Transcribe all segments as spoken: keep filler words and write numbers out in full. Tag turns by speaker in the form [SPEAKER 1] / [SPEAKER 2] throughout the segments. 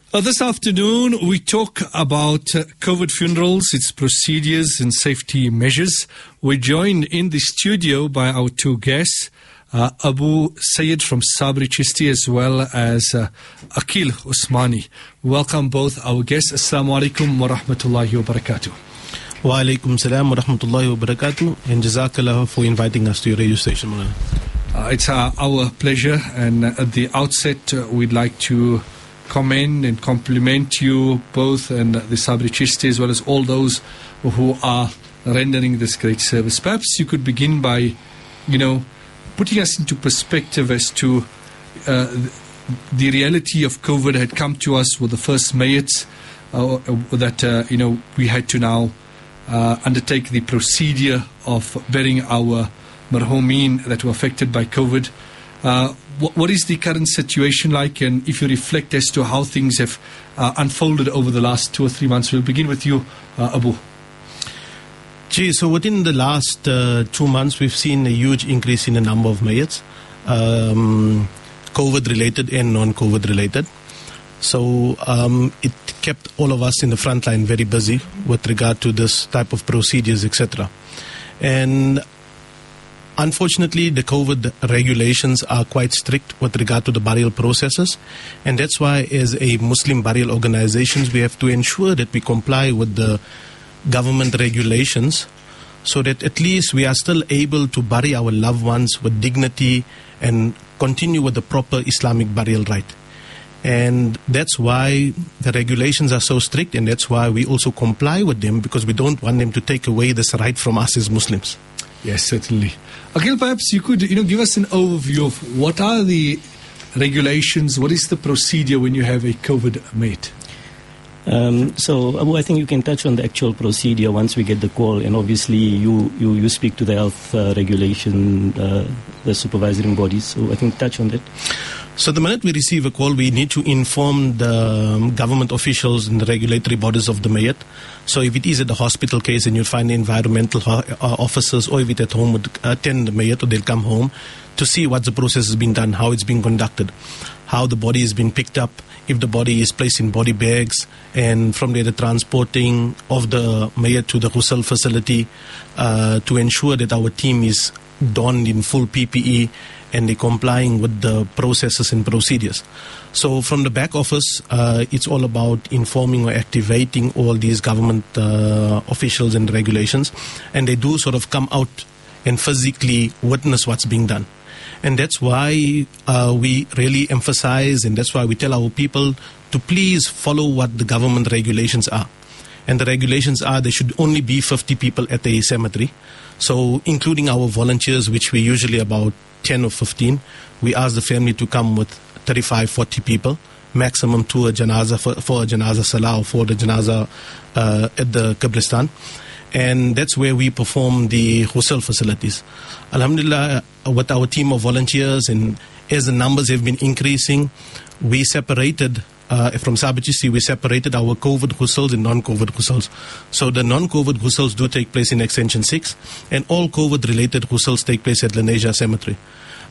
[SPEAKER 1] Uh, this afternoon, we talk about uh, COVID funerals, its procedures and safety measures. We're joined in the studio by our two guests, uh, Abu Sayyid from Sabri Chisti as well as uh, Akil Usmani. Welcome both our guests. Assalamu alaikum wa rahmatullahi wa barakatuh.
[SPEAKER 2] Wa alaikum salam wa rahmatullahi wa barakatuh. And jazakallah for inviting us to your radio station.
[SPEAKER 1] Uh, it's uh, our pleasure, and uh, at the outset, uh, we'd like to commend and compliment you both and the Sabri Chisti as well as all those who are rendering this great service. Perhaps you could begin by, you know, putting us into perspective as to uh, the reality of COVID had come to us with the first mayats uh, that, uh, you know, we had to now uh, undertake the procedure of burying our marhumeen that were affected by COVID. Uh, what, what is the current situation like, and if you reflect as to how things have uh, unfolded over the last two or three months? We'll begin with you, uh, Abu.
[SPEAKER 2] Gee, so within the last uh, two months, we've seen a huge increase in the number of mayats, um, COVID-related and non-COVID related. So um, it kept all of us in the front line very busy with regard to this type of procedures, et cetera. And unfortunately, the COVID regulations are quite strict with regard to the burial processes, and that's why as a Muslim burial organizations, we have to ensure that we comply with the government regulations so that at least we are still able to bury our loved ones with dignity and continue with the proper Islamic burial rite. And that's why the regulations are so strict, and that's why we also comply with them, because we don't want them to take away this right from us as Muslims.
[SPEAKER 1] Yes, certainly. Akil, perhaps you could, you know, give us an overview of what are the regulations, what is the procedure when you have a COVID mate?
[SPEAKER 3] Um, so, Abu, I think you can touch on the actual procedure once we get the call, and obviously you, you, you speak to the health uh, regulation, uh, the supervising bodies, so I think touch on that.
[SPEAKER 2] So the minute we receive a call, we need to inform the government officials and the regulatory bodies of the mayat. So if it is at the hospital case, and you'll find the environmental officers, or if it's at home, would attend the mayat, or they'll come home to see what the process has been done, how it's been conducted, how the body has been picked up, if the body is placed in body bags, and from there the transporting of the mayat to the ghusl facility uh, to ensure that our team is donned in full P P E and they're complying with the processes and procedures. So from the back office, uh, it's all about informing or activating all these government uh, officials and regulations, and they do sort of come out and physically witness what's being done. And that's why uh, we really emphasize, and that's why we tell our people to please follow what the government regulations are. And the regulations are there should only be fifty people at a cemetery. So including our volunteers, which we usually about ten or fifteen, we ask the family to come with thirty-five, forty people, maximum to a janaza, for, for a janaza salah or for the janaza uh, at the Qabristan. And that's where we perform the ghusl facilities. Alhamdulillah, with our team of volunteers, and as the numbers have been increasing, we separated Uh, from Sabri Chisti, we separated our COVID ghusls and non-COVID ghusls. So the non-COVID ghusls do take place in Extension six, and all COVID-related ghusls take place at Lenasia Cemetery.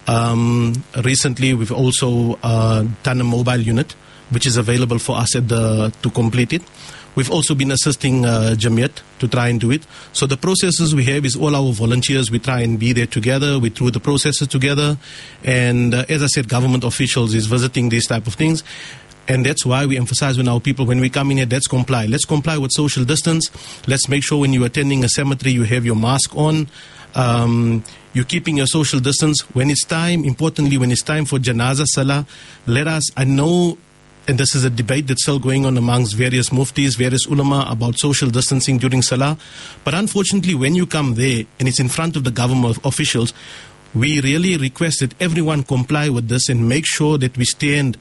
[SPEAKER 2] Um, recently, we've also uh, done a mobile unit, which is available for us at the to complete it. We've also been assisting uh, Jamiat to try and do it. So the processes we have is all our volunteers. We try and be there together. We do the processes together. And uh, as I said, government officials is visiting these type of things. And that's why we emphasize when our people, when we come in here, let's comply. Let's comply with social distance. Let's make sure when you're attending a cemetery, you have your mask on. Um, you're keeping your social distance. When it's time, importantly, when it's time for Janaza Salah, let us, I know, and this is a debate that's still going on amongst various muftis, various ulama about social distancing during Salah. But unfortunately, when you come there and it's in front of the government officials, we really request that everyone comply with this and make sure that we stand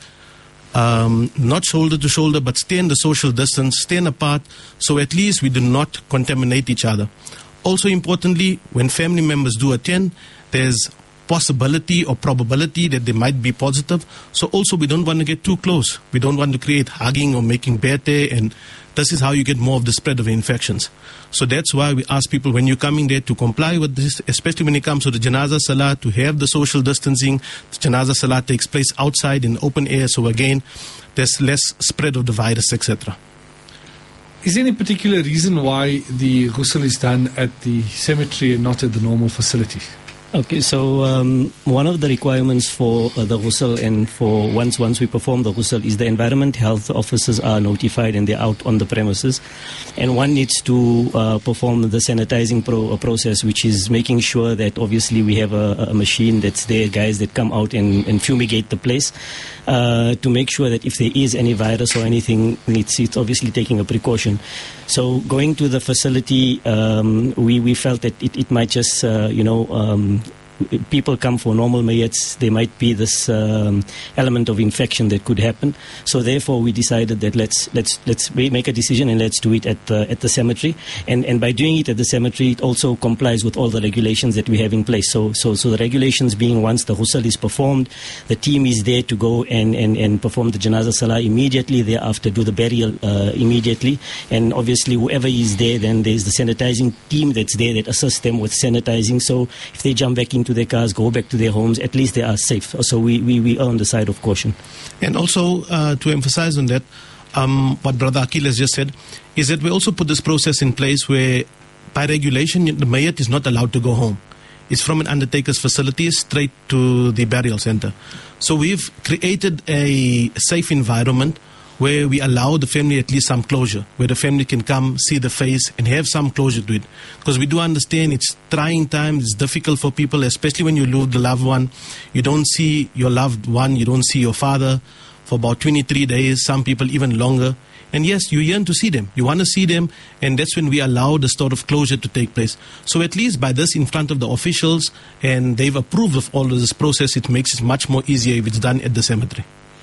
[SPEAKER 2] Um, not shoulder to shoulder, but stay in the social distance, stand apart, so at least we do not contaminate each other. Also importantly, when family members do attend, there's possibility or probability that they might be positive. So also we don't want to get too close. We don't want to create hugging or making bete, and this is how you get more of the spread of infections. So that's why we ask people when you're coming there to comply with this, especially when it comes to the Janaza Salah, to have the social distancing. The Janaza Salah takes place outside in open air. So again, there's less spread of the virus, et cetera.
[SPEAKER 1] Is there any particular reason why the ghusl is done at the cemetery and not at the normal facility?
[SPEAKER 3] Okay, so um, one of the requirements for uh, the ghusl and for once once we perform the ghusl is the environment health officers are notified and they're out on the premises, and one needs to uh, perform the sanitizing pro- uh, process, which is making sure that obviously we have a, a machine that's there, guys that come out and, and fumigate the place uh, to make sure that if there is any virus or anything, it's, it's obviously taking a precaution. So going to the facility, um, we, we felt that it, it might just, uh, you know, um, people come for normal mayats, there might be this um, element of infection that could happen. So therefore, we decided that let's let's let's make a decision and let's do it at the at the cemetery. And and by doing it at the cemetery, it also complies with all the regulations that we have in place. So so so the regulations being, once the ghusl is performed, the team is there to go and and, and perform the janazah salah immediately. Thereafter, do the burial uh, immediately. And obviously, whoever is there, then there's the sanitizing team that's there that assists them with sanitizing. So if they jump back in to their cars, go back to their homes, at least they are safe. So we, we, we are on the side of caution.
[SPEAKER 2] And also, uh, to emphasize on that, um, what Brother Akil has just said, is that we also put this process in place where, by regulation, the mayat is not allowed to go home. It's from an undertaker's facility straight to the burial center. So we've created a safe environment where we allow the family at least some closure, where the family can come, see the face, and have some closure to it. Because we do understand it's trying times, it's difficult for people, especially when you lose the loved one. You don't see your loved one, you don't see your father for about twenty-three days, some people even longer. And yes, you yearn to see them, you want to see them, and that's when we allow the sort of closure to take place. So at least by this in front of the officials, and they've approved of all of this process, it makes it much more easier if it's done at the cemetery.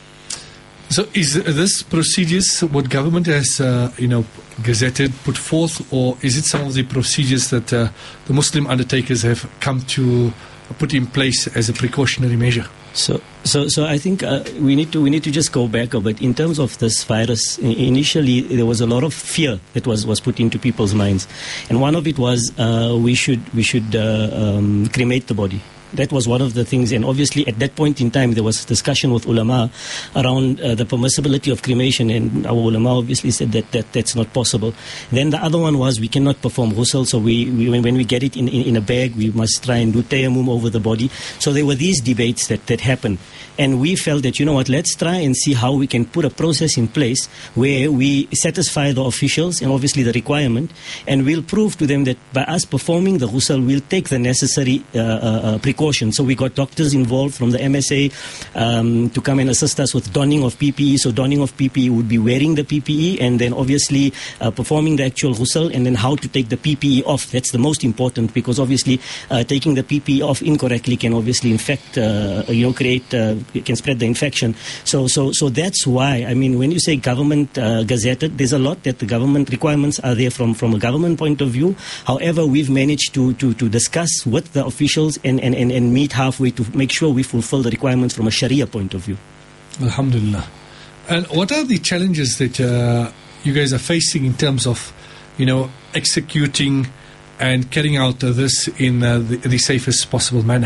[SPEAKER 1] So is this procedures what government has, uh, you know, gazetted, put forth, or is it some of the procedures that uh, the Muslim undertakers have come to put in place as a precautionary measure?
[SPEAKER 3] So, so, so I think uh, we need to we need to just go back a bit in terms of this virus. Initially, there was a lot of fear that was, was put into people's minds, and one of it was uh, we should we should uh, um, cremate the body. That was one of the things, and obviously at that point in time there was discussion with ulama around uh, the permissibility of cremation, and our ulama obviously said that, that that's not possible. Then the other one was we cannot perform ghusl, so we, we when, when we get it in, in, in a bag, we must try and do tayammum over the body. So there were these debates that, that happened, and we felt that, you know what, let's try and see how we can put a process in place where we satisfy the officials and obviously the requirement, and we'll prove to them that by us performing the ghusl, we'll take the necessary uh, uh, precautions. So we got doctors involved from the M S A um, to come and assist us with donning of P P E. So donning of P P E would be wearing the P P E and then obviously uh, performing the actual ghusl, and then how to take the P P E off. That's the most important, because obviously uh, taking the P P E off incorrectly can obviously infect, uh, you know, create, uh, can spread the infection. So, so, so that's why, I mean, when you say government uh, gazetted, there's a lot that the government requirements are there from, from a government point of view. However, we've managed to, to, to discuss with the officials and, and, and, and meet halfway to make sure we fulfill the requirements from a Sharia point of view.
[SPEAKER 1] Alhamdulillah. And what are the challenges that uh, you guys are facing in terms of, you know, executing and carrying out uh, this in uh, the, the safest possible manner?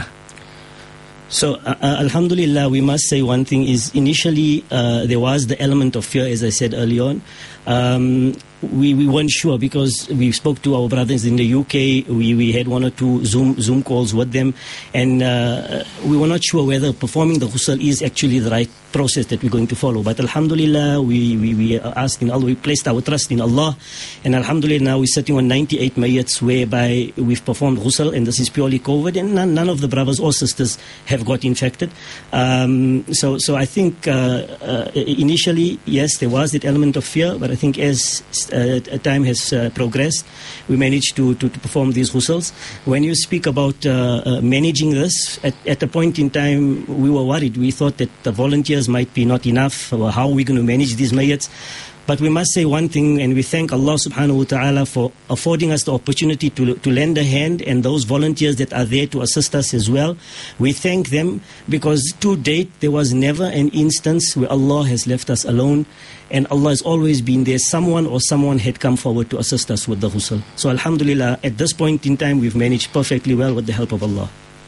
[SPEAKER 3] So, uh, uh, Alhamdulillah, we must say one thing is initially uh, there was the element of fear, as I said early on. Um, we, we weren't sure because we spoke to our brothers in the U K. We, we had one or two Zoom Zoom calls with them, and uh, we were not sure whether performing the ghusl is actually the right process that we're going to follow. But Alhamdulillah, we, we, we asked in Allah, we placed our trust in Allah, and Alhamdulillah, now we're sitting on ninety-eight mayats whereby we've performed ghusl, and this is purely COVID, and none, none of the brothers or sisters have got infected. Um, so, so I think uh, uh, initially, yes, there was that element of fear, but I think as uh, time has uh, progressed, we managed to, to, to perform these ghusls. When you speak about uh, uh, managing this, at, at a point in time, we were worried. We thought that the volunteers might be not enough, or how are we going to manage these mayats? But we must say one thing, and we thank Allah subhanahu wa ta'ala for affording us the opportunity to, to lend a hand, and those volunteers that are there to assist us as well. We thank them because to date there was never an instance where Allah has left us alone, and Allah has always been there. Someone or someone had come forward to assist us with the ghusl. So alhamdulillah, at this point in time we've managed perfectly well with the help of Allah.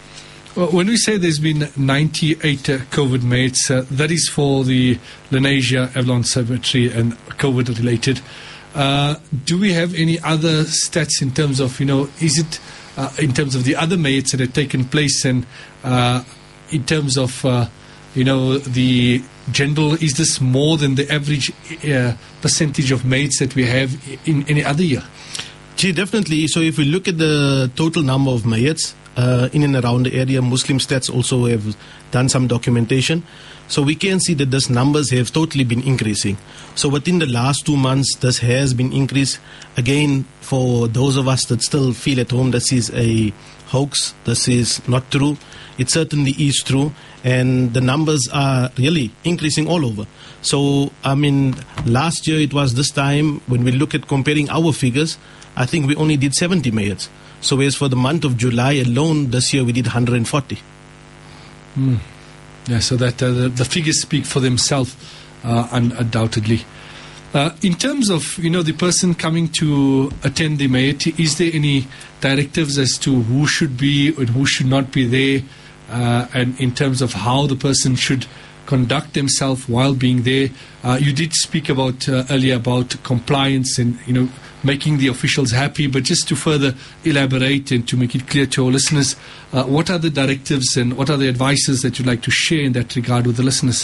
[SPEAKER 1] Well, when we say there's been ninety-eight uh, COVID mates, uh, that is for the Lenasia Avalon Cemetery and COVID related. Uh, do we have any other stats in terms of, you know, is it uh, in terms of the other mates that have taken place, and uh, in terms of, uh, you know, the general, is this more than the average uh, percentage of mates that we have in any other year?
[SPEAKER 2] Gee, definitely. So if we look at the total number of mayyats uh, in and around the area, Muslim Stats also have done some documentation. So we can see that these numbers have totally been increasing. So within the last two months, this has been increased. Again, for those of us that still feel at home this is a hoax, this is not true, it certainly is true. And the numbers are really increasing all over. So, I mean, last year it was this time, when we look at comparing our figures, I think we only did seventy mayyats. So whereas for the month of July alone, this year we did one hundred forty.
[SPEAKER 1] Mm. Yeah, so that uh, the, the figures speak for themselves, uh, undoubtedly. Uh, in terms of, you know, the person coming to attend the mayyat, is there any directives as to who should be and who should not be there, uh, and in terms of how the person should conduct themselves while being there? Uh, you did speak about uh, earlier about compliance and, you know, making the officials happy, but just to further elaborate and to make it clear to our listeners, uh, what are the directives and what are the advices that you'd like to share in that regard with the listeners?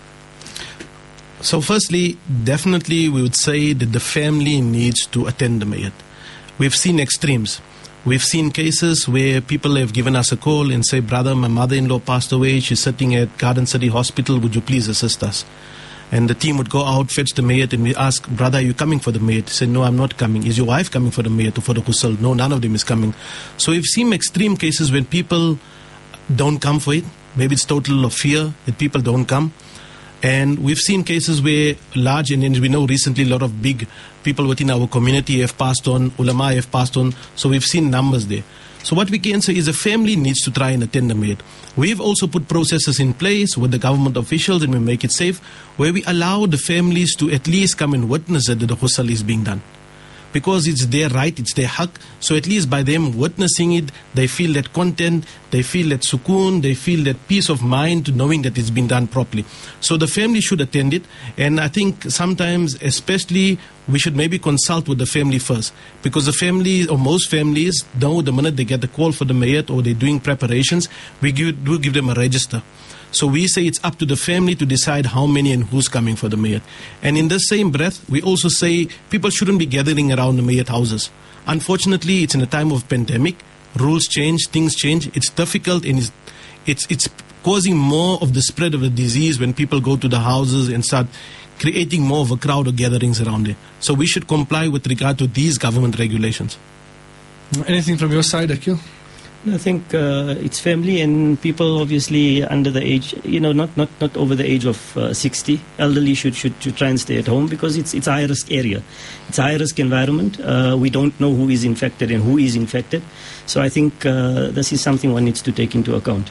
[SPEAKER 2] So firstly, definitely we would say that the family needs to attend the mayyat. We've seen extremes. We've seen cases where people have given us a call and say, brother, my mother-in-law passed away, she's sitting at Garden City Hospital, would you please assist us? And the team would go out, fetch the mayyat, and we ask, brother, are you coming for the mayyat? He said, no, I'm not coming. Is your wife coming for the mayyat or for the ghusl? No, none of them is coming. So we've seen extreme cases when people don't come for it. Maybe it's total of fear that people don't come. And we've seen cases where large, and we know recently a lot of big people within our community have passed on, ulama have passed on, so we've seen numbers there. So what we can say is a family needs to try and attend the mayyat. We've also put processes in place with the government officials, and we make it safe, where we allow the families to at least come and witness that the ghusl is being done. Because it's their right, it's their haq. So at least by them witnessing it, they feel that content, they feel that sukoon, they feel that peace of mind knowing that it's been done properly. So the family should attend it. And I think sometimes, especially, we should maybe consult with the family first. Because the family, or most families, know the minute they get the call for the mayyat or they're doing preparations, we give, do give them a register. So we say it's up to the family to decide how many and who's coming for the mayyat. And in the same breath, we also say people shouldn't be gathering around the mayyat houses. Unfortunately, it's in a time of pandemic. Rules change, things change. It's difficult, and it's, it's, it's causing more of the spread of the disease when people go to the houses and start creating more of a crowd of gatherings around there. So we should comply with regard to these government regulations.
[SPEAKER 1] Anything from your side, Akil?
[SPEAKER 3] I think uh, it's family and people obviously under the age, you know, not, not, not over the age of uh, sixty. Elderly should, should should try and stay at home because it's it's a high risk area. It's a high risk environment. Uh, we don't know who is infected and who is infected. So I think uh, this is something one needs to take into account.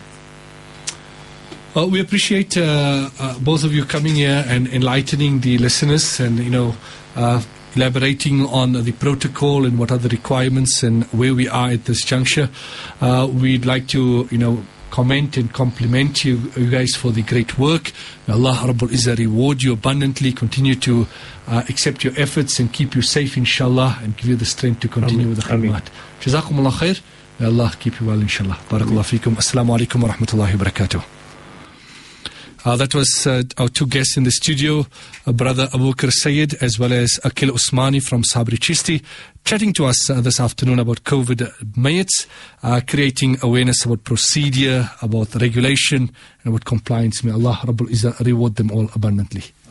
[SPEAKER 1] Well, we appreciate uh, uh, both of you coming here and enlightening the listeners and, you know, uh, elaborating on the protocol and what are the requirements and where we are at this juncture. Uh, we'd like to, you know, comment and compliment you, you guys for the great work. May Allah Rabbul Izzah reward you abundantly, continue to uh, accept your efforts and keep you safe, inshallah, and give you the strength to continue
[SPEAKER 3] Ameen.
[SPEAKER 1] with the khidmat. Jazakumullah khair. May Allah keep you well, inshallah. Barakallah feekum. Assalamu alaikum wa rahmatullahi wa barakatuh. Uh, that was uh, our two guests in the studio, uh, Brother Abu Bakr Sayyid as well as Akil Usmani from Sabri Chisti, chatting to us uh, this afternoon about COVID mayyats, uh, creating awareness about procedure, about regulation, and about compliance. May Allah Rabbul Izzah reward them all abundantly.